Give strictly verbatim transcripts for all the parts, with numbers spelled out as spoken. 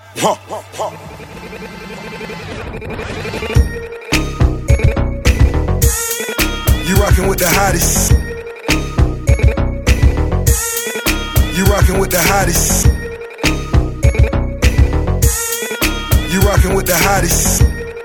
Huh. Huh. You rockin' with the hottest. You rockin' with the hottest. You rockin' with the hottest.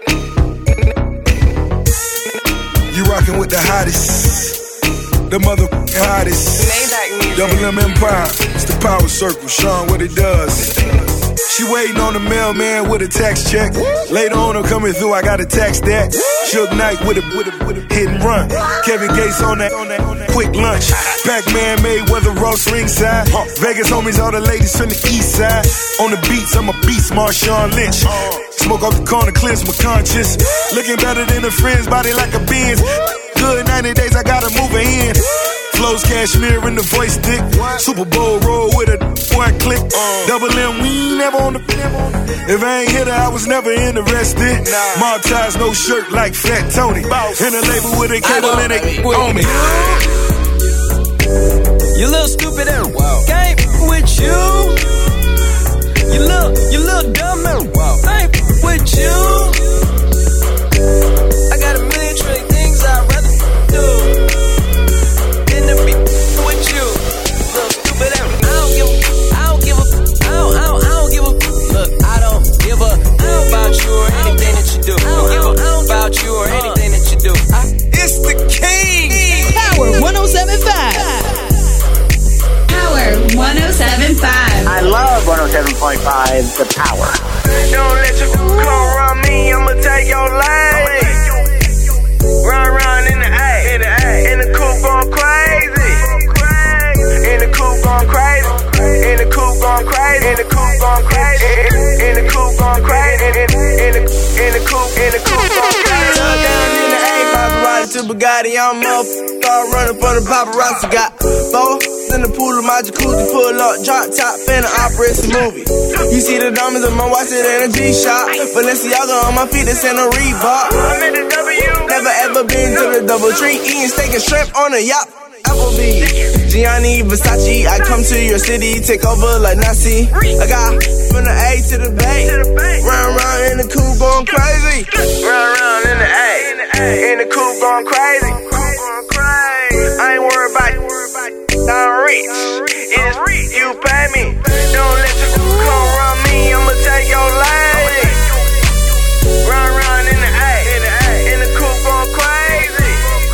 You rockin' with the hottest. The motherfucking hottest. Double M Empire. It's the power circle. Sean, what it does. She waiting on the mailman with a tax check. Later on, I'm coming through, I got a tax that. Suge Knight with a, with a, with a hit and run. Kevin Gates on that, on that, on that quick lunch. Pac-Man Mayweather Ross ringside. Vegas homies, all the ladies from the east side. On the beats, I'm a beast, Marshawn Lynch. Smoke off the corner, cleanse my conscience. Looking better than a friend's body like a Benz. Good ninety days, I gotta move it in. Flows cashmere in the voice stick. Super Bowl roll with a one click. Double M, we ain't never on the. If I ain't hit her, I was never interested. Mob ties, no shirt like Fat Tony. In a label with a cable and it on me. You little stupid and wow. Can't with you. You look, you look dumb and wow. Ain't with you. I got a million trillion things I'd rather do. To be with you, little stupid and I don't give a, I don't give a, I don't, I don't, I don't give a, look, I don't give a, I don't about you or anything that you do. I don't give a, I don't about you or anything that you do. I, it's the king. Power one oh seven point five. Power one oh seven point five. I love one oh seven point five, the power. Don't let your come around me, I'ma take your lane. Run, run in the A, in the A, in the coupe on crazy. In the coupe on crazy. In the coupe on crazy. In the coupe on crazy. In the coupe on crazy. In the in the coupe in the coupe on crazy. Touch down in the A, Maserati to Bugatti. I'm up, start running for the paparazzi. Got four in the pool of my jacuzzi, pull up, drop top, finna operate a movie. You see the diamonds on my watch, it ain't a G-Shock. Balenciaga on my feet, it's in a Reebok. I'm in the W. Never ever been to the Double Tree, eating steak and shrimp on a yacht. Applebee's, Gianni Versace, I come to your city, take over like Nazi. I got from the A to the Bay, round round in the coupe going crazy. Round round in the A, in the coupe going crazy. I ain't worried about it. I'm rich, it's you pay me. Don't let you come around me, I'ma take your lane. Run, run in the A, in the coupe on crazy.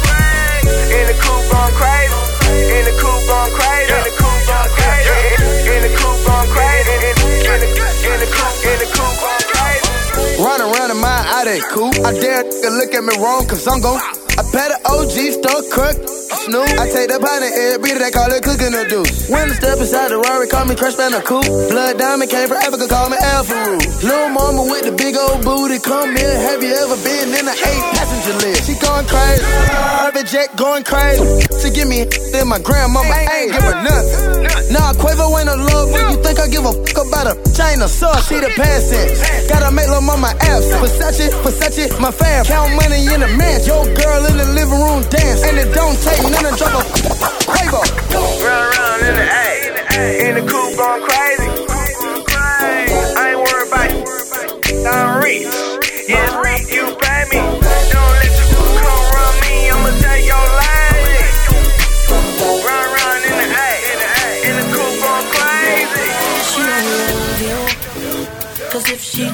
In the coupe on crazy. In the coupe on crazy. In the coupe on crazy. In the coupe on crazy. In the in the coupe in the coupe on crazy. Run around in my out that coupe. I dare to look at me wrong, cause I'm gon' I bet an O G stuck crook. Snoop. I take the pot and every they call it cooking the deuce. When I step inside the Rari, call me Crush Bandicoot. Blood Diamond came from Africa, call me Alpha Root. Lil' mama with the big old booty, come here. Have you ever been in an eight passenger list? She going crazy, private jet going crazy. She give me then my grandmama ain't give her nothing. Nah, Quavo ain't a love when you think I give a fuck about a chain of sauce. She the past tense. Gotta make lil' mama absent. Versace, Versace, my fam. Count money in the mansion. Yo girl in the living room dance, and it don't take none to drop a Quavo. Run around in the A, in the coupe going crazy. I ain't worried about it. I'm rich, it's you pay me. Don't let you come around me, I'ma take your lane. Run around in the A, in the coupe going crazy. She don't love you, cause if she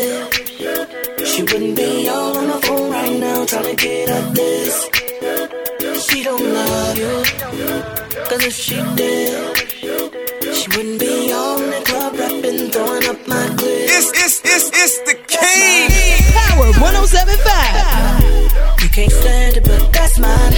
did, she wouldn't be all on the phone right now trying to get at this. She don't love you, cause if she did, she wouldn't be on the club rapping, throwing up my clip. It's, it's, it's, it's the king. Power one oh seven point five. You can't stand it, but that's mine.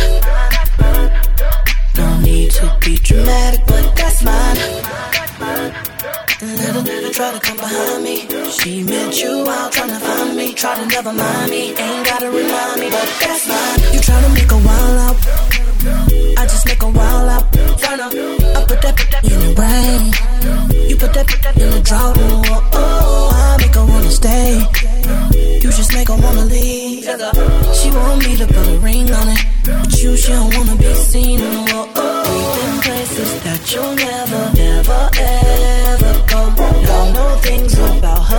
No need to be dramatic, but that's mine. Little, little, try to come behind me. She met you out trying to find me. Try to never mind me, ain't gotta remind me, but that's mine. You try to make a wild out, I just make a wild out. Turn up, I put that, put that in the rain. You put that, put that in the drought. Oh, oh, I make her wanna stay. You just make her wanna leave. She want me to put a ring on it, but you, she don't wanna be seen. Oh, oh, we've been places that you'll never, never, ever go. Y'all know things about her.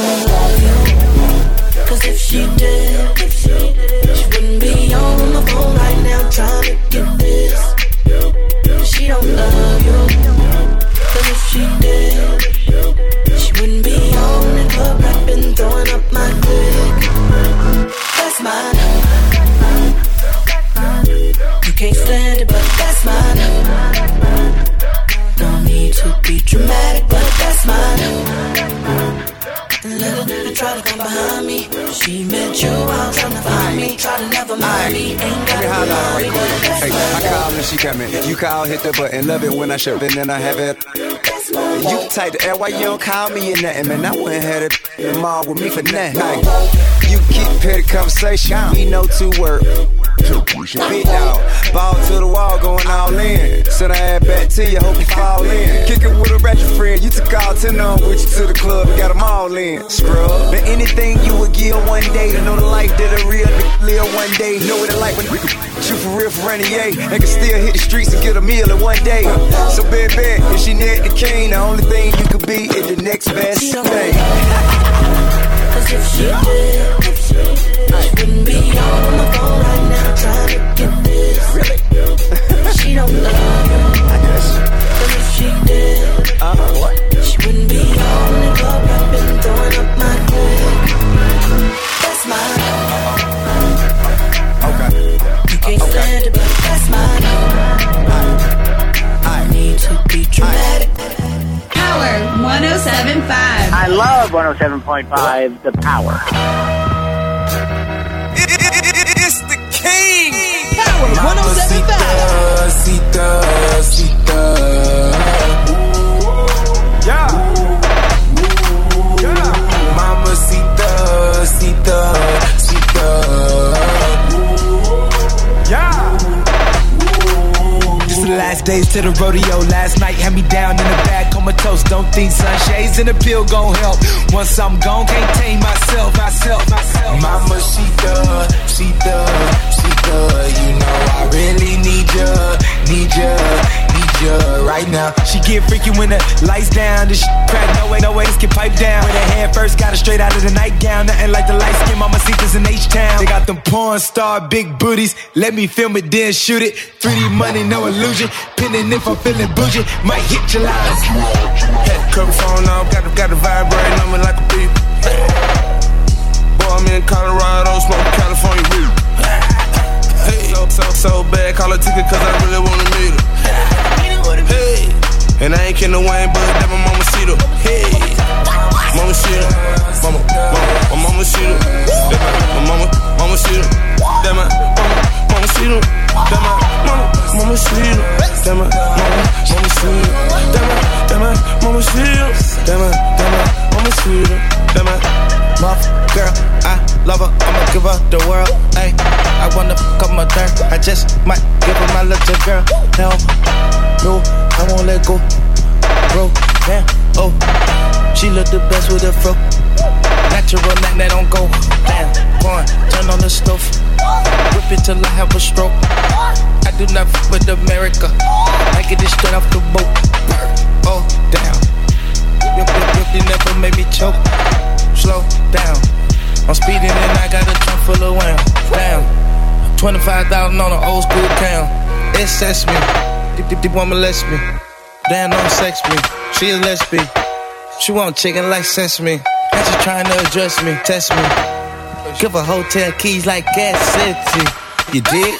don't love you. Cause if she did, she wouldn't be on the phone right now trying to get this. She don't love you. Cause if she did, she wouldn't be on the club rapping, throwing up my click. That's mine. You can't stand it, but that's mine. Don't need to be dramatic, but that's mine. Let her try to come behind me. She met you out trying to find me. Try to never mind me. Ain't got to be me, but that's mine. I call and she coming. You call, hit the button. Love it when I show, then I have it. You type the air, why you don't call me or nothing, man? I wouldn't have it in the mall with me for nothing. You keep petty conversation, we know two words. Big dog, ball to the wall, going all in. Send her ass back to you, hope you fall in. Kick it with a ratchet friend, you took all ten on with you to the club, and got them all in. Scrub, but anything you would give one day to know the life that a real nigga live one day. Know what it like when shoot for real for running, yay. They can still hit the streets and get a meal in one day. So baby, if she need the king, the only thing you could be is the next best thing. Cause if she did, she wouldn't be on the phone right now trying to get this. Really? She don't love you. Cause if she did, uh, what? She wouldn't be on the club rapping, throwing up my click. That's mine. Okay. You can't okay. stand it, but that's mine. I need to be dramatic. Power one oh seven point five. I love one oh seven point five, The Power. It, it, it, it, it's the king. Power one oh seven point five. Sita, Sita. Yeah. Yeah. Mama Sita, Sita, Sita. Yeah. The last days to the rodeo. Last night had me down in the back, comatose. Don't think sunshades and a pill gon' help. Once I'm gone, can't tame myself, myself, myself. Mama, she does, she does, she does. You know I really need ya, need ya, need ya right now. She get freaky when the lights down. This shit crack, no way, no way, this get piped down. With her hair first, got her straight out of the nightgown. Nothing like the light skin, mama Sita's in H-Town. They got them porn star big booties. Let me film it, then shoot it. three D money, no illusion. Pinning if I'm feeling bougie, might hit your lines. Had the cover phone off, got the, got the vibrating on me like a beep. Boy, I'm in Colorado, smoking California weed. Hey, so, so, so bad, call a ticket cause I really wanna meet her. Hey, and I ain't kidding Wayne, but that my mama see her. Hey, mama see her, mama, mama, my mama see her. That my mama, mama see her. That my mama, mama see her. That my mama, mama see her. That my mama, mama see her. That my, that my mama see her. That my, that my mama see her. That my muff girl, I love her, I'ma give her the world. Ay, I wanna fuck up my dirt. I just might give her my little girl. Hell, no, I won't let go. Bro, damn, oh, she look the best with a fro. Natural, that that don't go. Damn, porn, turn on the stove. Whip it till I have a stroke. I do not fuck with America. I get it straight off the boat. Oh, damn. Yep, yep, yep, they never made me choke. Slow down. I'm speeding and I got a trunk full of wham. Damn. twenty-five thousand on an old school cam. It sets me. Deep, deep, deep, woman lets me. Damn, don't sex me. She a lesbian. She want chicken like sesame. And she trying to address me, test me. Give her hotel keys like Gas City. You dig?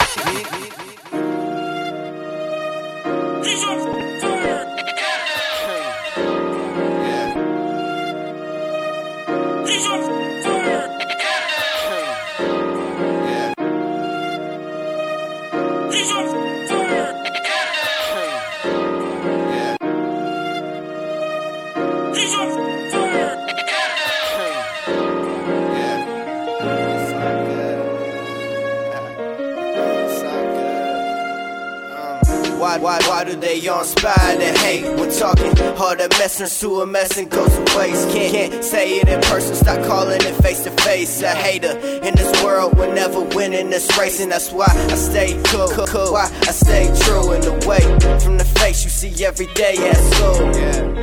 Why, why, why do they all inspire to hate? We're talking hard at messing to a mess and goes to waste. Can't, can't say it in person, stop calling it face to face. A hater in this world will never win in this race, and that's why I stay cool, cool, cool. Why I stay true in the way from the face you see every day at school. Yeah.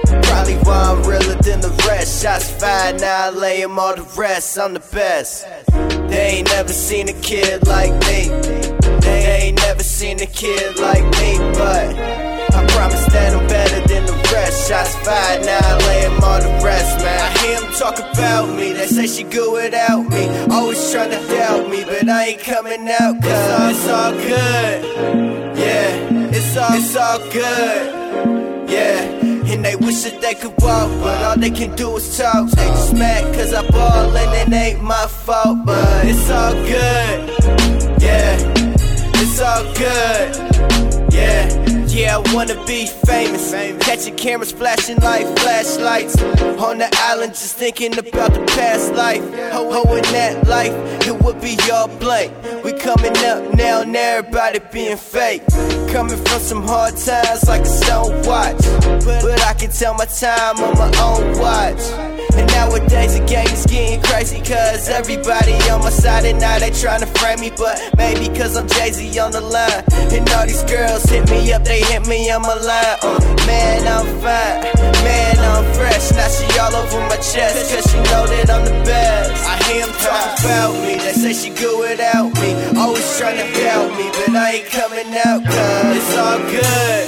Probably why I'm realer than the rest. Shots fired, now I lay 'em all the rest. I'm the best. They ain't never seen a kid like me. They ain't never seen a kid like me, but I promise that I'm better than the rest. Shots fired, now I lay 'em all the rest, man. I hear 'em talk about me, they say she good without me. Always trying to doubt me, but I ain't coming out, cause it's all good. Yeah, it's all, it's all good. Yeah. And they wish that they could walk, but all they can do is talk. They just mad cause I ball and it ain't my fault, but it's all good. Yeah, it's all good. Yeah. Yeah, I wanna be famous. Catching cameras flashing like flashlights on the island, just thinking about the past life. Hoeing that life, it would be all blank. We coming up now and everybody being fake. Coming from some hard times like a stone watch, but, but I can tell my time on my own watch. And nowadays the game is getting crazy, cause everybody on my side and now they tryna frame me. But maybe cause I'm Jay-Z on the line, and all these girls hit me up, they hit me on my line. uh, Man, I'm fine, man, I'm fresh. Now she all over my chest, cause she know that I'm the best. I hear them talk about me, they say she good without me. Always tryna doubt me, but I ain't coming out, cause it's all good.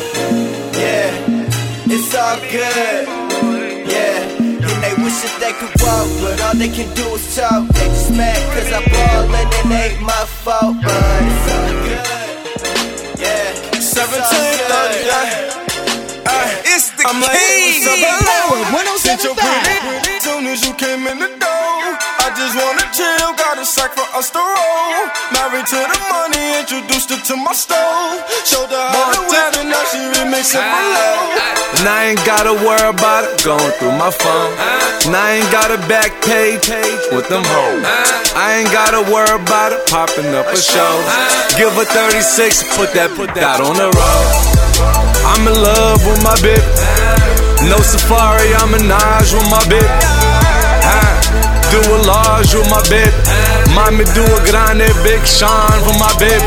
Yeah, it's all good. Yeah. And they wish that they could walk, but all they can do is talk. They just mad cause I ball and it ain't my fault, but it's all good. Yeah, seventeen thirty-nine. It's the I'm like, king. one oh seven point five. Soon as you came in the door, I just wanna chill. Got a sack for us to roll. Married to the money, introduced her to my stove. Showed her how to whip it, now she remixing for low. And I ain't gotta worry about it going through my phone. And I ain't got a back page with them hoes. I ain't gotta worry about it popping up a show. Give her thirty-six, put that, put that on the road. I'm in love with my bitch. No safari, I'm a Naj with my bitch. Do a large with my bitch. Mommy do a grande, Big Sean for my bitch.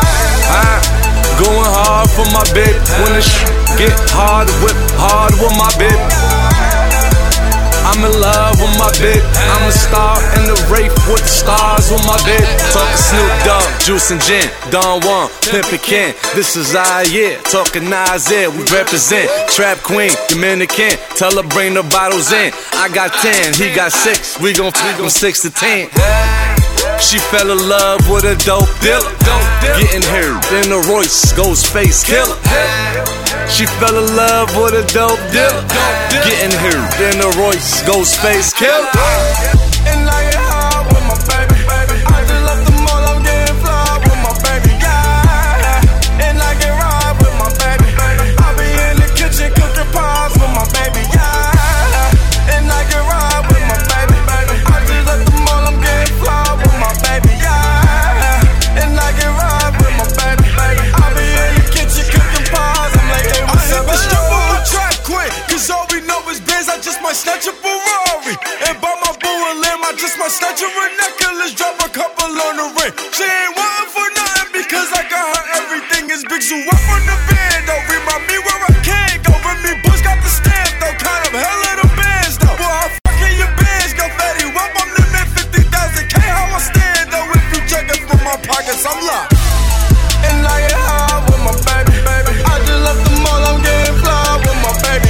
Going hard for my bitch. When the sh get hard, whip hard with my bitch. I'm in love with my bitch. I'm a star in the race with the stars with my bitch. Talking Snoop Dogg, Juice and Gin, Don Juan, Pimpin' Ken. This is our year. Talking Nasir, we represent. Trap Queen, Dominican. Tell her bring the bottles in. I got ten, he got six. We gon' we gon' six to ten. She fell in love with a dope dealer. Getting her in the Royce, Ghostface killer. She fell in love with a dope dealer. Getting her in the Royce, Ghostface killer. And I get hard with my baby. I just left the mall, I'm getting fly with my baby. Yeah. And I get ride with my baby. I be in the kitchen cooking pies with my baby. Yeah. And I get ride with my baby. I just left the mall, I'm getting fly with my baby. Yeah. And I get ride with my baby. I be in the kitchen cooking pies. I'm like, hey, what's up? I hit the strip on my track quick, cause all we know is Benz. I just might snatch a Ferrari and buy my boo a limb. I just might snatch her a necklace, drop a couple on the ring. She ain't wantin' for nothing because I got her everything is big. So up on the band, though, remind me where I can't go. With me, Bush got the stamp, though, kind of hell of the bands, though. Boy, I'm fucking your bands, go fatty. Up on the mid fifty thousand K, how I stand, though. If you check it from my pockets, I'm locked. And I get high with my baby, baby. I just left the mall, I'm getting fly with my baby,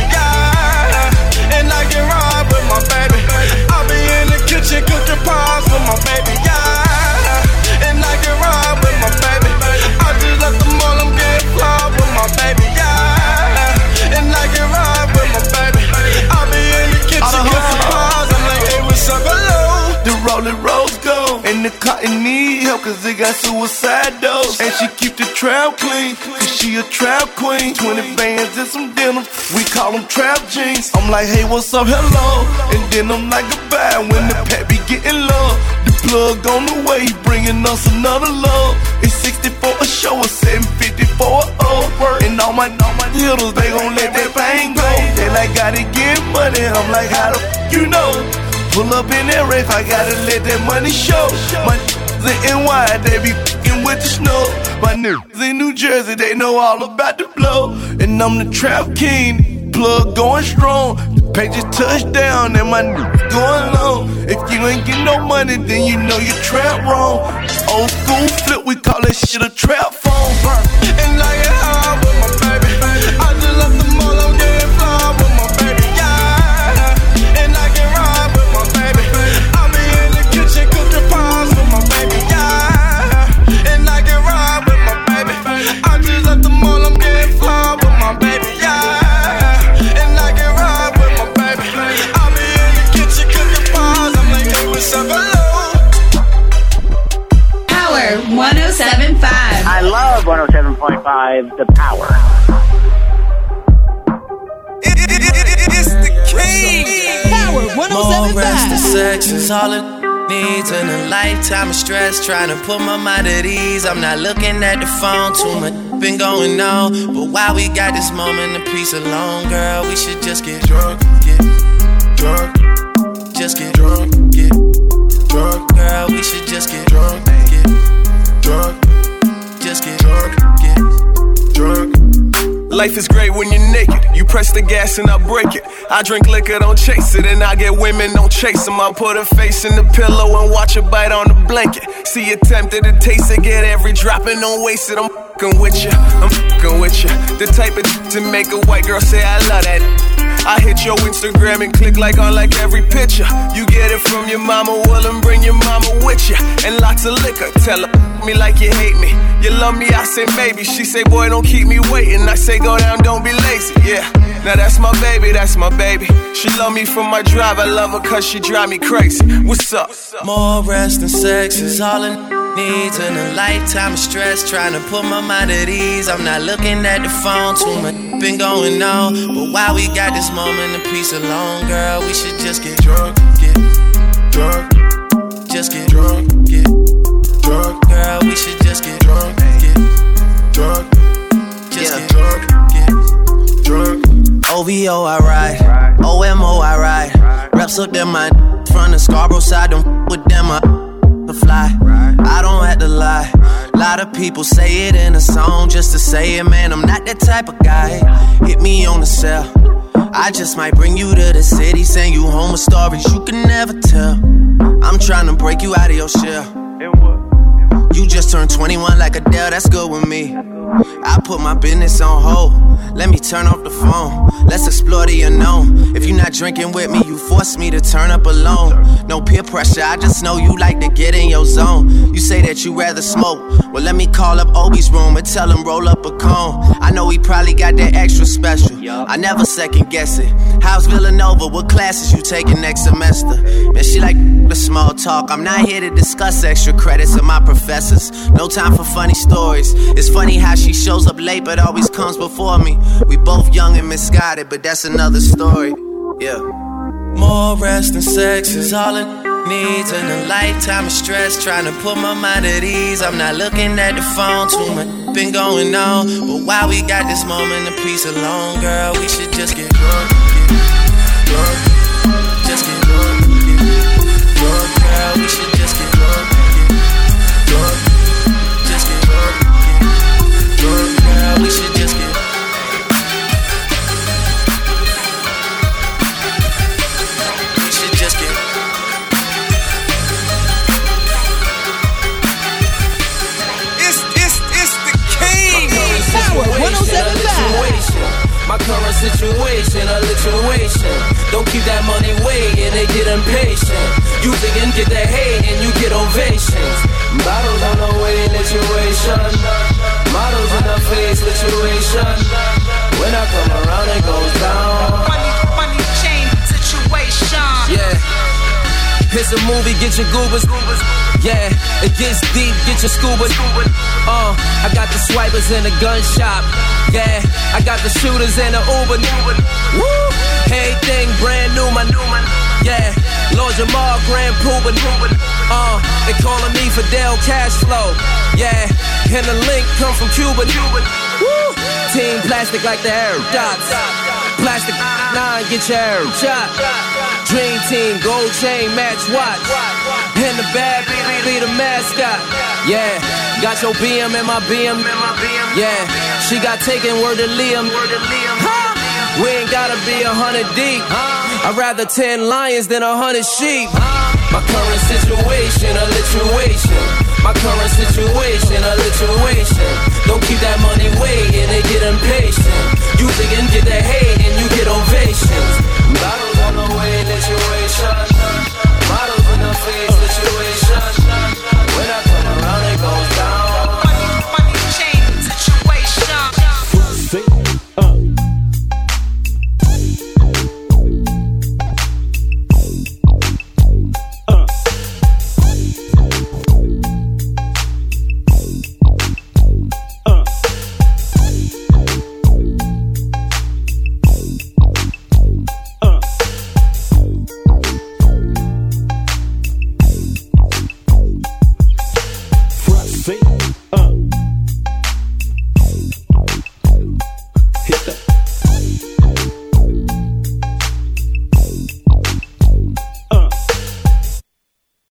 yeah. And I get ride with my baby. I be in the kitchen cooking pies with my baby, yeah. And I get ride with my baby. I just left the mall, I'm getting fly with my baby, yeah. And I get ride with my baby. I be in the kitchen cooking pies. I'm like, hey, what's up, hello? The rolling rolls go, and the cotton need help cause they got suicide dose. And she keep the trap clean, cause she a trap queen. Twenty bands and some denim, we call them trap jeans. I'm like, hey, what's up, hello? And then I'm like, goodbye when the pet be getting low. The plug on the way, bringing us another love. It's sixty-four a show, or seven fifty for a O. And all my, all my hitters, they gon' let that bang go. They like, gotta get money, I'm like, how the f you know? Pull up in that race, I gotta let that money show. My niggas in N Y, they be f***ing with the snow. My niggas in New Jersey, they know all about the blow. And I'm the trap king. plug going strong. The pages touchdown and my going long. If you ain't get no money, then you know you trap wrong. Old school flip, we call that shit a trap phone. And I get high with my baby. I just left the mall, I'm getting fly with my baby. Yeah, and I can ride with my baby. I be in the kitchen cooking pies with my baby. Yeah, and I can ride with my baby. I just left the mall, I'm getting fly with my baby. Yeah, and I can ride with my baby. I be in the kitchen cooking pies. I'm like, hey, what's up, hello? one oh seven point five. I love one oh seven point five, The Power. It, it, it, it, it's the king. Power one oh seven point five. More rest and sex is all it needs, and a lifetime of stress trying to put my mind at ease. I'm not looking at the phone, too much been going on. But while we got this moment of peace alone, girl, we should just get drunk, get drunk, just get drunk, get drunk. Girl, we should just get drunk, get drunk, just get drunk, get drunk. Life is great when you're naked. You press the gas and I break it. I drink liquor, don't chase it. And I get women, don't chase them. I put her face in the pillow and watch her bite on the blanket. See you tempted to taste it, get every drop and don't waste it. I'm f***ing with you, I'm f***ing with you. The type of to make a white girl say I love that. I hit your Instagram and click like on like every picture. You get it from your mama, well and bring your mama with you. And lots of liquor, tell her me like you hate me. You love me, I say maybe. She say boy don't keep me waiting. I say go down, don't be lazy, yeah. Now that's my baby, that's my baby. She love me for my drive, I love her cause she drive me crazy. What's up? More rest and sex is all it needs, and a lifetime of stress trying to put my mind at ease. I'm not looking at the phone, too much been going on. But while we got this moment of peace alone, girl, we should just get drunk, get drunk, just get drunk, get drunk. Girl, we should just get drunk, get drunk, just get drunk, get drunk. O V O I ride, O M O I ride. Reps up them my from the Scarborough side, don't f with them I to fly. I don't have to lie. Lot of people say it in a song just to say it, man. I'm not that type of guy. Hit me on the cell. I just might bring you to the city, send you home with stories you can never tell. I'm trying to break you out of your shell. You just turned twenty-one like Adele, that's good with me. I put my business on hold. Let me turn off the phone. Let's explore the unknown. If you're not drinking with me, you force me to turn up alone. No peer pressure, I just know you like to get in your zone. You say that you rather smoke. Well, let me call up Obi's room and tell him roll up a cone. I know he probably got that extra special. I never second guess it. How's Villanova? What classes you taking next semester? Man, she like the small talk. I'm not here to discuss extra credits of my professors. No time for funny stories. It's funny how she shows up late but always comes before me. We both young and misguided, but that's another story. Yeah. More rest and sex is all it needs, and a lifetime of stress trying to put my mind at ease. I'm not looking at the phone, too much been going on. But while we got this moment of peace alone, girl, we should just get drunk, get drunk, just get drunk, get drunk, girl, we should just get drunk, get drunk, just get drunk, get drunk, girl, we should just get. one oh seven point five. My current situation, a lituation. Don't keep that money waiting, they get impatient. You think and get that hate and you get ovations. Bottles on the way, lituation. Models in the face, lituation. When I come around, it goes down. Money, money chain situation. Yeah. It's a movie, get your goobers. Yeah, it gets deep, get your scuba. Uh, I got the swipers in the gun shop. Yeah, I got the shooters in the Uber. Woo, everything brand new, my new man. Yeah, Lord Jamal, Grand Poobin. Uh, they calling me Fidel Cashflow. Yeah, and the link come from Cuba. Woo, team plastic like the air dots. Plastic nine, get your air shot. Dream team, gold chain, match watch. And the bad baby be the mascot. Yeah, got your B M and my B M. Yeah, she got taken word to Liam. Huh? We ain't gotta be a hundred deep. I'd rather ten lions than a hundred sheep. My current situation, a lituation. My current situation, a lituation. Don't keep that money waiting and get impatient. You think and get that hate and you get ovations. Bottles on the way, lituation. Models in the face, lituation. When I come around, it goes down. Money, money chain situation. Say, uh. Uh.